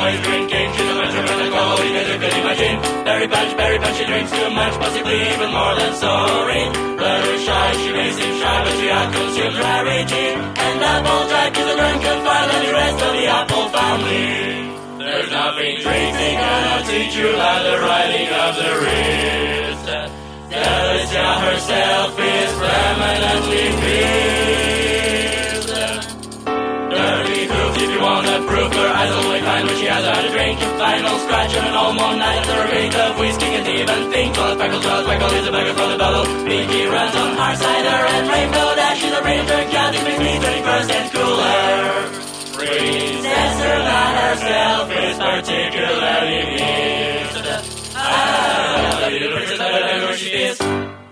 always drinking. She's a bunch of alcohol, you guys could imagine. Berry punch, she drinks too much, possibly even more than sorry. But her shy, she may seem shy, but she outconsumes rarity. And Apple Jack is a drunken file and the rest of the Apple family. There's nothing Tracy cannot teach you like the writing of the wrist. Delicia herself is permanently fixed. Dirty proofs if you want a proof. Her eyes only find when she has had a drink. Final scratch on an almond night after a drink of whiskey and even think. Well, Speckle is a beggar from the bottle. Pinky runs on hard cider and rainbow dash is a printer. Catholic makes me 20% cooler. Princess Ursula herself is particularly missed. The little princess, I don't know who she is.